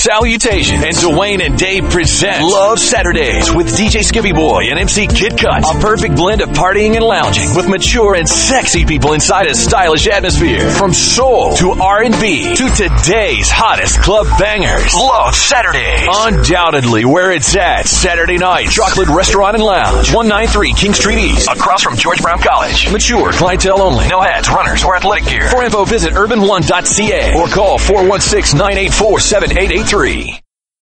Salutations, and Dwayne and Dave present Love Saturdays with DJ Skippy Boy and MC Kid Cut. A perfect blend of partying and lounging with mature and sexy people inside a stylish atmosphere. From soul to R&B to today's hottest club bangers. Love Saturdays. Undoubtedly where it's at. Saturday night, Chocolate Restaurant and Lounge, 193 King Street East, across from George Brown College. Mature, clientele only. No hats, runners, or athletic gear. For info, visit urban1.ca or call 416-984-7883.